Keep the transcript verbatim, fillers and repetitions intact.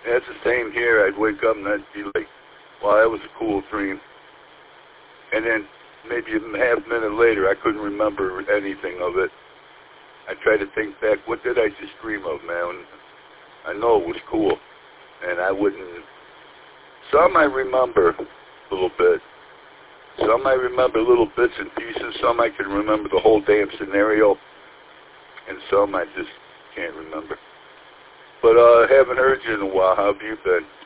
That's the same here. I'd wake up and I'd be like, well, that was a cool dream. And then maybe a half minute later, I couldn't remember anything of it. I tried to think back, what did I just dream of, man? I know it was cool. And I wouldn't... Some I remember a little bit. Some I remember little bits and pieces. Some I can remember the whole damn scenario. And some I just can't remember. But uh, I haven't heard you in a while. How have you been?